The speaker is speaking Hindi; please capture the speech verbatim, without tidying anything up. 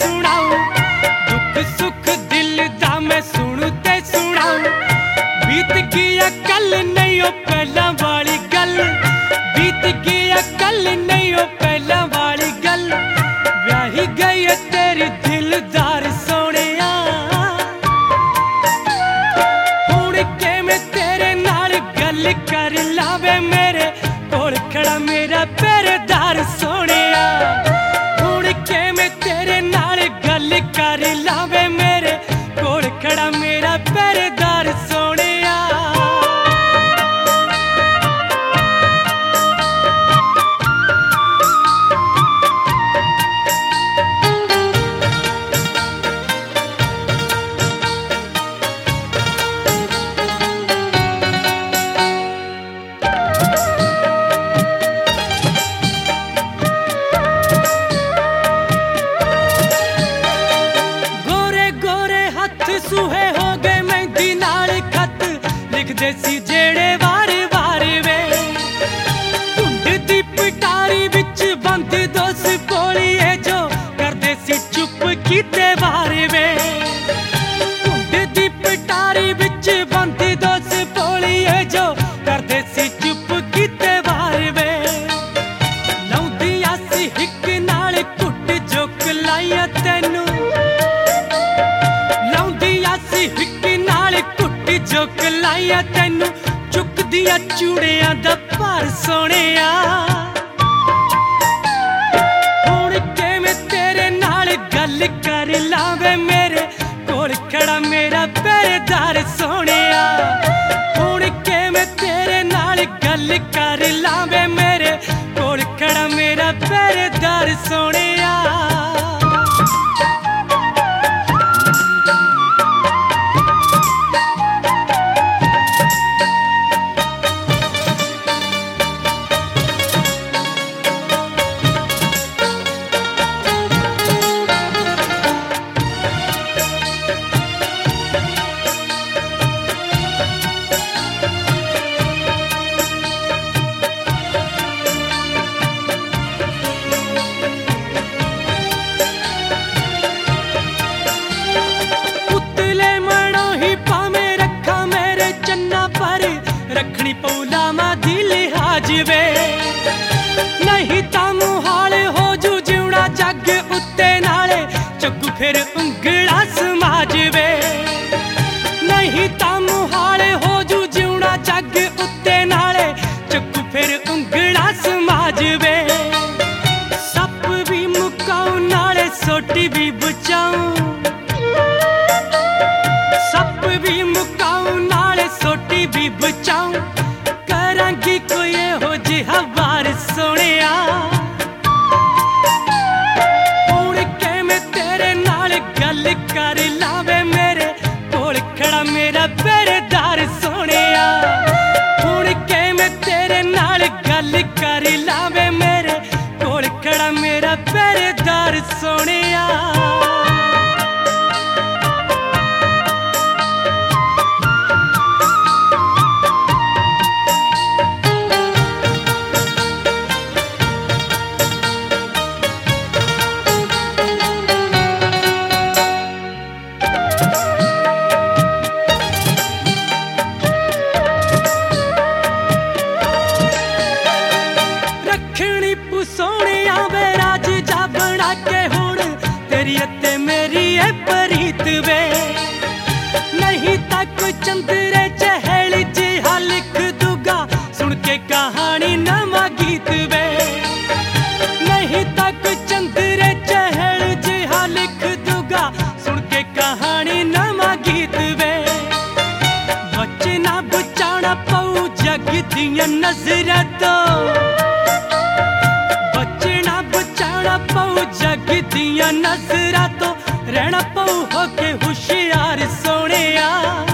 सुनाऊं, दुख सुख दिल दा मैं सुनू ते सुनाऊं। बीत गया कल नहीं ओ पहला वाली गल, बीत गया कल नहीं ओ पहला वाली गल। ब्याही गई तेरी दिलदार सोहणिया, हुण के मैं तेरे नाल गल कर लावे मेरे कोल खड़ा मेरा पहरेदार सोहणिया। हुण के मैं तेरे नाल गल कर लावे मेरे कोल खड़ा मेरा पहरेदार सोहणिया। सूहे हो गए मेहंदी नाल खत लिखदे सी जेड़े वार वार वे। धुंड दी पिटारी विच बंद दोस कोलिए जो करदे सी चुप कीते वार वे। धुंड दी पिटारी विच बंद दोस कोलिए जो करदे सी चुप कीते वार वे। लाउंदियां सी हिक नाल कुट जो कलाइयां तैनू, जो कलाइया तैनू चुकदिया चूड़ियां दा भार सोहणिया। हुण के मैं तेरे नाल गल कर लावे मेरे कोल खड़ा मेरा पहरेदार सोहणिया। हुण के मैं तेरे नाल गल कर लावे मेरे कोल खड़ा मेरा पहरेदार सोहणिया। रखनी पौला मा दी लिहाज वे, नहीं ता मुहाल हो जू जिउना जग उत्ते नाले चग्गू फिर उंगला समाज वे। नहीं ता मुहाल हो जू जिउना जग उत्ते नाले चग्गू फिर उंगला समाज वे। सप भी मुकाऊं नाले सोटी भी बचाऊं, सप भी मुकाऊं नाले सोटी भी बचाऊं। करांगी कोई हो जिहा वार सोहणिया। हुण के मैं तेरे नाल गल कर लावे मेरे कोल खड़ा मेरा पहरेदार सोहणिया। हुण के मैं तेरे नाल गल कर लावे मेरे कोल खड़ा मेरा पहरेदार सोहणिया। सोहणिया वे राज जा बना के हुण तेरी अते मेरी है प्रीत वे। नहीं तक चंदरे चहल जिहा लिख दूगा सुन के कहानी नवा गीत वे। नहीं तक चंदरे चहल जिहा लिख दूगा सुन के कहानी नवा गीत वे। बचना बचाना पऊ जग दियां नजरां तो, पऊ जग दियां नजरां तो रहना पऊ होके हुशियार सोहणिया।